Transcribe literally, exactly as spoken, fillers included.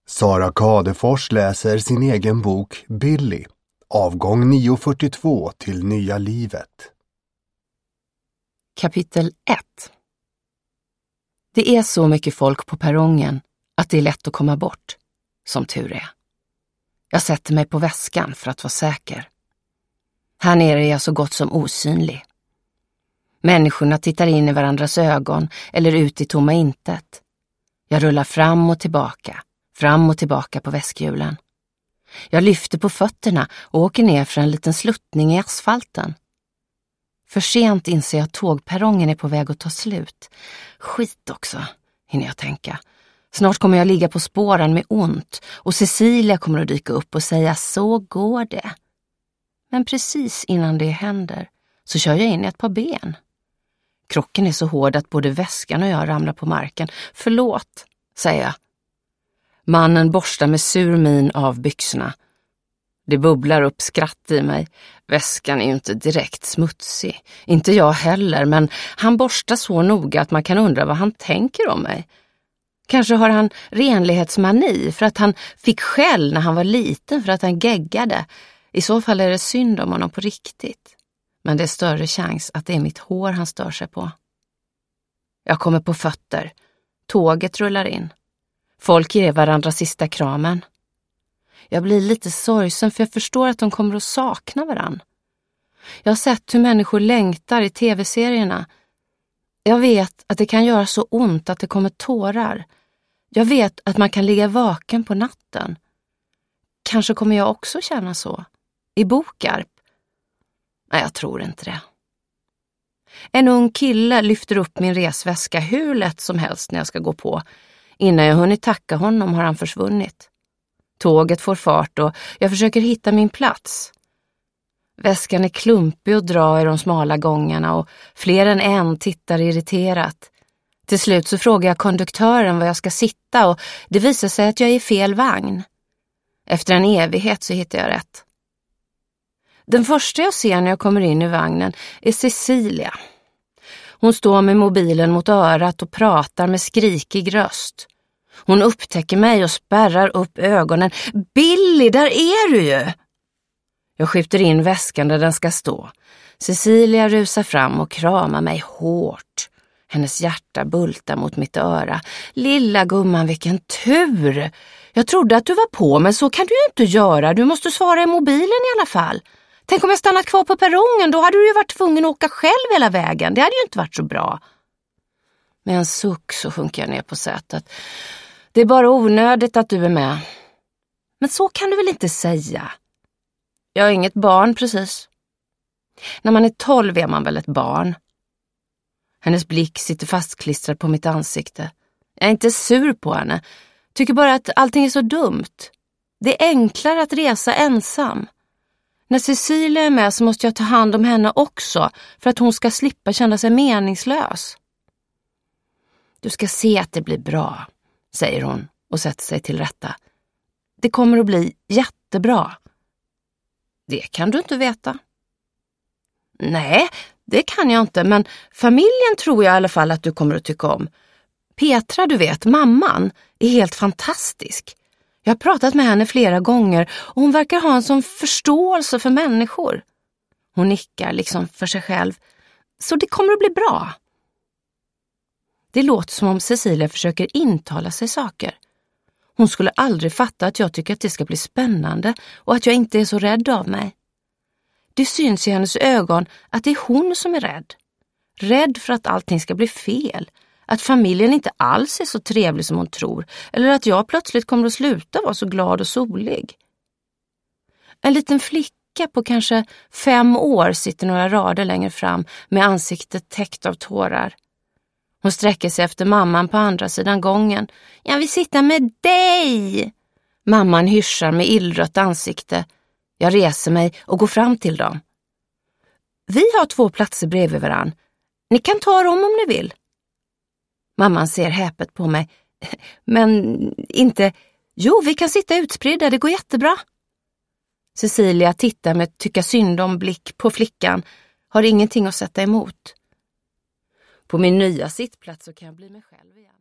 Sara Kadefors läser sin egen bok Billy, avgång nio fyrtiotvå till nya livet. Kapitel ett. Det är så mycket folk på perrongen att det är lätt att komma bort, som tur är. Jag sätter mig på väskan för att vara säker. Här nere är jag så gott som osynlig. Människorna tittar in i varandras ögon eller ut i tomma intet. Jag rullar fram och tillbaka, fram och tillbaka på väskhjulen. Jag lyfter på fötterna och åker ner för en liten sluttning i asfalten. För sent inser jag att tågperrongen är på väg att ta slut. Skit också, hinner jag tänka. Snart kommer jag ligga på spåren med ont och Cecilia kommer att dyka upp och säga så går det. Men precis innan det händer så kör jag in i ett par ben. Krocken är så hård att både väskan och jag ramlar på marken. Förlåt, säger jag. Mannen borstar med sur min av byxorna. Det bubblar upp skratt i mig. Väskan är ju inte direkt smutsig. Inte jag heller, men han borstar så noga att man kan undra vad han tänker om mig. Kanske har han renlighetsmani för att han fick skäll när han var liten för att han geggade. I så fall är det synd om honom på riktigt. Men det är större chans att det är mitt hår han stör sig på. Jag kommer på fötter. Tåget rullar in. Folk ger varandra sista kramen. Jag blir lite sorgsen för jag förstår att de kommer att sakna varann. Jag har sett hur människor längtar i tv-serierna. Jag vet att det kan göra så ont att det kommer tårar. Jag vet att man kan ligga vaken på natten. Kanske kommer jag också känna så. I Bokarp. Nej, jag tror inte det. En ung kille lyfter upp min resväska hur lätt som helst när jag ska gå på. Innan jag hunnit tacka honom har han försvunnit. Tåget får fart och jag försöker hitta min plats. Väskan är klumpig och drar i de smala gångarna och fler än en tittar irriterat. Till slut så frågar jag konduktören var jag ska sitta och det visar sig att jag är i fel vagn. Efter en evighet så hittar jag rätt. Den första jag ser när jag kommer in i vagnen är Cecilia. Hon står med mobilen mot örat och pratar med skrikig röst. Hon upptäcker mig och spärrar upp ögonen. Billy, där är du ju! Jag skjuter in väskan där den ska stå. Cecilia rusar fram och kramar mig hårt. Hennes hjärta bultar mot mitt öra. Lilla gumman, vilken tur! Jag trodde att du var på, men så kan du ju inte göra. Du måste svara i mobilen i alla fall. Tänk om jag stannat kvar på perrongen, då hade du ju varit tvungen att åka själv hela vägen. Det hade ju inte varit så bra. Med en suck så sjunker jag ner på sätet. Det är bara onödigt att du är med. Men så kan du väl inte säga? Jag är inget barn precis. När man är tolv är man väl ett barn. Hennes blick sitter fastklistrad på mitt ansikte. Jag är inte sur på henne. Tycker bara att allting är så dumt. Det är enklare att resa ensam. När Cecilia är med så måste jag ta hand om henne också för att hon ska slippa känna sig meningslös. Du ska se att det blir bra, säger hon och sätter sig till rätta. Det kommer att bli jättebra. Det kan du inte veta. Nej, det kan jag inte, men familjen tror jag i alla fall att du kommer att tycka om. Petra, du vet, mamman, är helt fantastisk. Jag har pratat med henne flera gånger och hon verkar ha en sån förståelse för människor. Hon nickar liksom för sig själv. Så det kommer att bli bra. Det låter som om Cecilia försöker intala sig saker. Hon skulle aldrig fatta att jag tycker att det ska bli spännande och att jag inte är så rädd av mig. Det syns i hennes ögon att det är hon som är rädd. Rädd för att allting ska bli fel. Att familjen inte alls är så trevlig som hon tror. Eller att jag plötsligt kommer att sluta vara så glad och solig. En liten flicka på kanske fem år sitter några rader längre fram med ansiktet täckt av tårar. Hon sträcker sig efter mamman på andra sidan gången. Jag vill sitta med dig! Mamman hyschar med illrött ansikte. Jag reser mig och går fram till dem. Vi har två platser bredvid varann. Ni kan ta dem om ni vill. Mamman ser häpet på mig. Men inte... Jo, vi kan sitta utspridda, det går jättebra. Cecilia tittar med tycka synd om blick på flickan. Har ingenting att sätta emot. På min nya sittplats så kan jag bli mig själv igen.